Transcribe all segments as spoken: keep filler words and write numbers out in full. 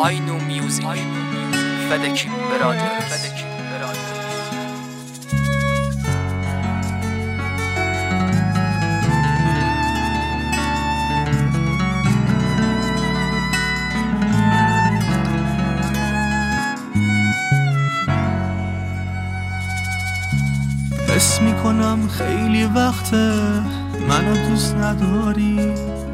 I know music فدکی برادر فدکی برادر حس میکنم خیلی وقته منو دوست نداری،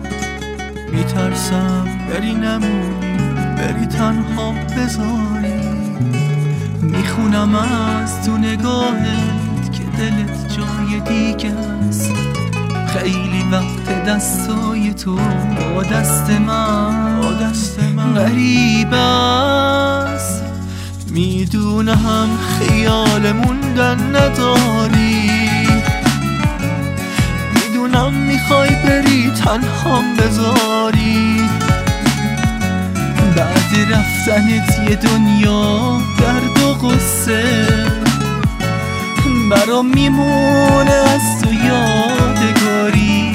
میترسم بری نمونی، بری تنها بذاری. میخونم از تو نگاهت که دلت جای دیگه است. خیلی وقت دستای تو با دست من با دست من غریب است. میدونم خیال موندن نداری، میدونم میخوای بری تنهام بذاری. بعد رفتنت یه دنیا درد و غصه برام میمونه از تو یادگاری.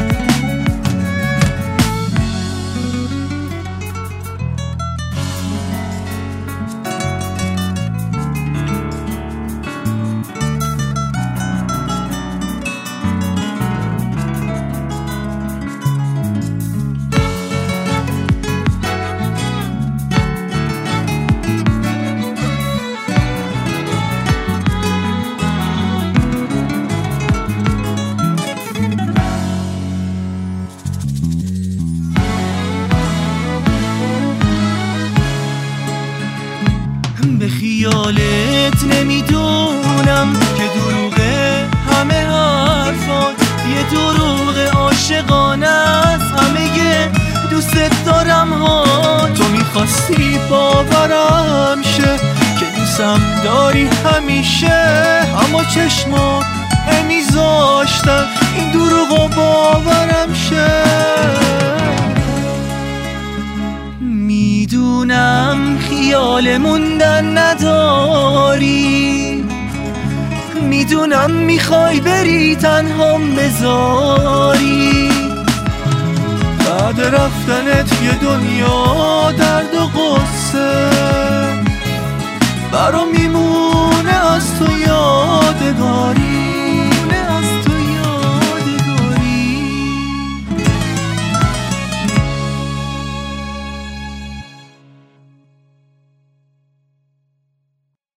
به خیالت نمیدونم که دروغه همه حرفات، یه دروغ عاشقانه است همه دوست دارم ها. تو میخواستی باورم شه که دوستم داری همیشه، اما چشمات نمیذاشتن این دروغو باورم شه. میدونم خیال موندن نداری، میدونم میخوای بری تنهام بذاری. بعد رفتنت یه دنیا درد و غصه برام میمون